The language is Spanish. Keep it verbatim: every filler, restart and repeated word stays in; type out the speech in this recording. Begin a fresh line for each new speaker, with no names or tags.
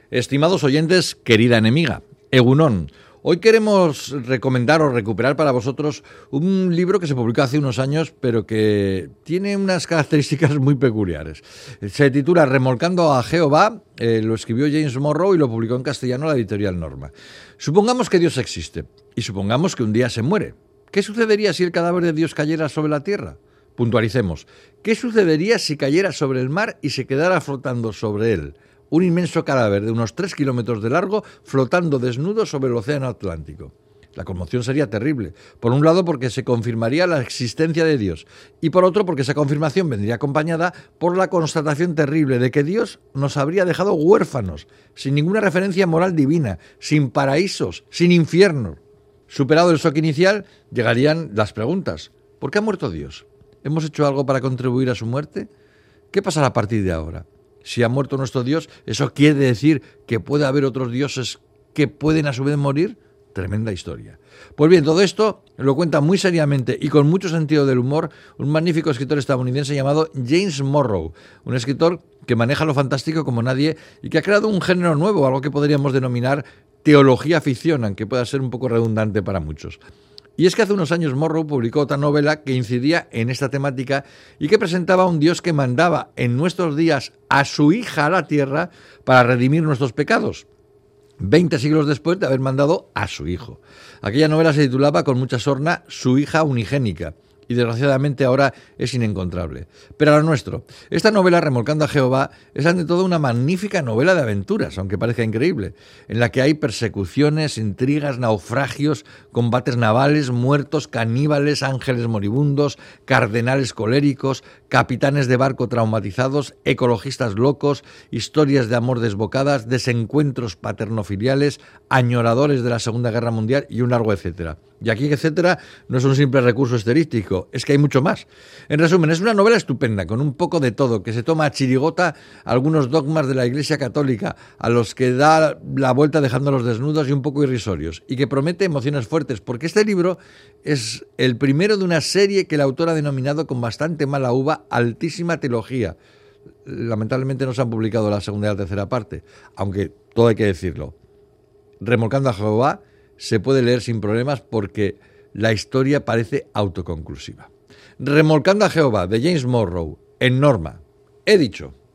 Estimados oyentes, querida enemiga, Egunon. Hoy queremos recomendar o recuperar para vosotros un libro que se publicó hace unos años, pero que tiene unas características muy peculiares. Se titula Remolcando a Jehová, eh, lo escribió James Morrow y lo publicó en castellano la editorial Norma. Supongamos que Dios existe y supongamos que un día se muere. ¿Qué sucedería si el cadáver de Dios cayera sobre la tierra? Puntualicemos. ¿Qué sucedería si cayera sobre el mar y se quedara flotando sobre él? Un inmenso cadáver de unos tres kilómetros de largo flotando desnudo sobre el océano Atlántico. La conmoción sería terrible. Por un lado porque se confirmaría la existencia de Dios y por otro porque esa confirmación vendría acompañada por la constatación terrible de que Dios nos habría dejado huérfanos, sin ninguna referencia moral divina, sin paraísos, sin infierno. Superado el shock inicial, llegarían las preguntas. ¿Por qué ha muerto Dios? ¿Hemos hecho algo para contribuir a su muerte? ¿Qué pasará a partir de ahora? Si ha muerto nuestro Dios, ¿eso quiere decir que puede haber otros dioses que pueden a su vez morir? Tremenda historia. Pues bien, todo esto lo cuenta muy seriamente y con mucho sentido del humor un magnífico escritor estadounidense llamado James Morrow, un escritor que maneja lo fantástico como nadie y que ha creado un género nuevo, algo que podríamos denominar teología ficción, aunque pueda ser un poco redundante para muchos. Y es que hace unos años Morrow publicó otra novela que incidía en esta temática y que presentaba a un Dios que mandaba en nuestros días a su hija a la tierra para redimir nuestros pecados, veinte siglos después de haber mandado a su hijo. Aquella novela se titulaba con mucha sorna Su hija unigénica y desgraciadamente ahora es inencontrable. Pero a lo nuestro, esta novela Remolcando a Jehová es ante todo una magnífica novela de aventuras, aunque parezca increíble, en la que hay persecuciones, intrigas, naufragios, combates navales, muertos, caníbales, ángeles moribundos, cardenales coléricos, capitanes de barco traumatizados, ecologistas locos, historias de amor desbocadas, desencuentros paternofiliales, añoradores de la Segunda Guerra Mundial y un largo etcétera. Y aquí etcétera no es un simple recurso estilístico, es que hay mucho más. En resumen, es una novela estupenda, con un poco de todo, que se toma a chirigota algunos dogmas de la Iglesia Católica, a los que da la vuelta dejándolos desnudos y un poco irrisorios, y que promete emociones fuertes, porque este libro es el primero de una serie que el autor ha denominado con bastante mala uva Altísima Teología. Lamentablemente no se han publicado la segunda y la tercera parte, aunque todo hay que decirlo. Remolcando a Jehová se puede leer sin problemas porque la historia parece autoconclusiva. Remolcando a Jehová, de James Morrow, en Norma. He dicho.